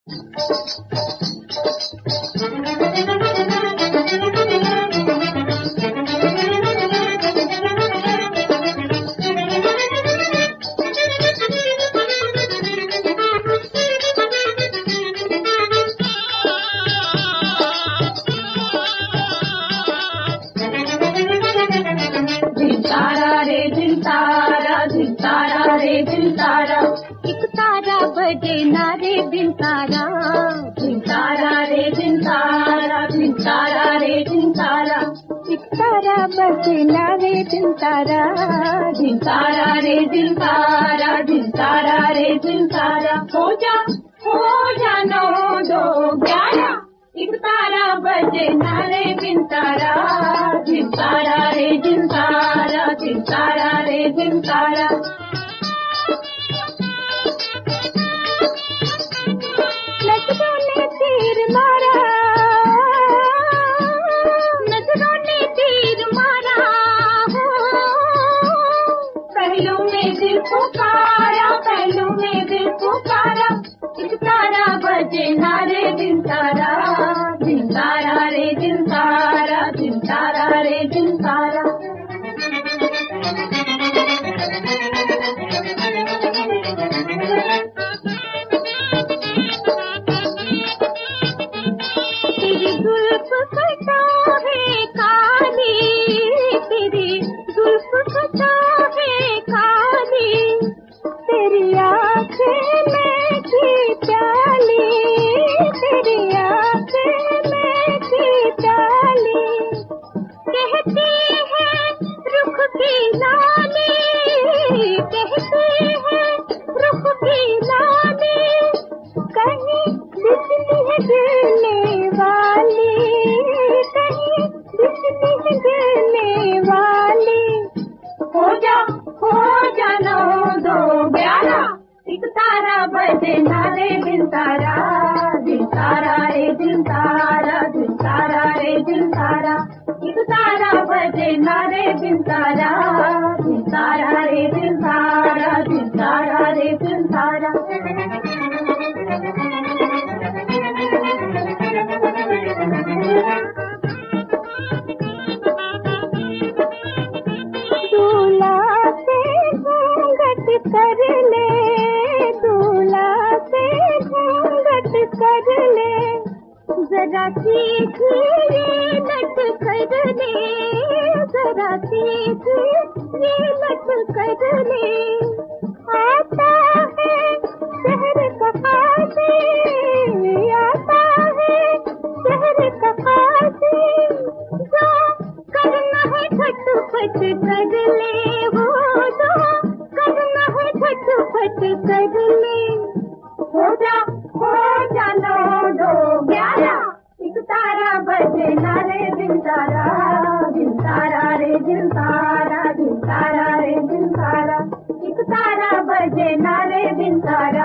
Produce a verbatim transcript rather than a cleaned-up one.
तारा रे दिन तारा, एक तारा बजे ना रे दिन तारा, दिन तारा रे दिन तारा, दिन तारा रे दिन तारा, एक तारा बजे ना रे दिन तारा, दिन तारा रे दिन तारा, दिन तारा रे दिन तारा। हो जा हो जा नौ दो ग्यारह, एक तारा बजे ना रे दिन तारा, दिन तारा रे दिन तारा, दिन तारा रे दिन तारा। नजरों ने तीर मारा, नजरों ने तीर मारा, पहलू में दिल पुकारा, पहलू में दिल पुकारा, एक तारा बजे ना रे दिन तारा, दिन तारा रे दिन तारा, दिन तारा रे दिन तारा। तेरी जुल्फ कटा है काली, तेरी जुल्फ कटा है काली, तेरी आँखें में की प्याली, तेरी आँखें में की प्याली, कहती है रुख की लाली, कहती है रुख की लाली, कहीं बिजली है गिरने वाली, कहीं बिजली है गिरने वाली। हो जा हो जा नौ दो ग्यारह, एक तारा बजे ना रे दिन तारा, दिन तारा रे दिन तारा, दिन तारा रे दिन तारा, एक तारा बजे ना रे दिन तारा, दिन तारा रे दिन तारा, दिन तारा रे दिन तारा। दूल्हा से घूंघट कर ले, दूल्हा से घूंघट कर ले, जरा सीधी ये लट कर ले, जरा सीधी ये लट कर ले। आता है शहर का काजी, आता है शहर का काजी, जो करना है झटपट कर ले, वो जो करना है झटपट कर ले। हो जा हो जा नौ दो ग्यारह, एक तारा बजे ना रे दिन तारा, दिन तारा रे दिन तारा, दिन तारा रे दिन तारा, एक तारा बजे ना रे दिन तारा।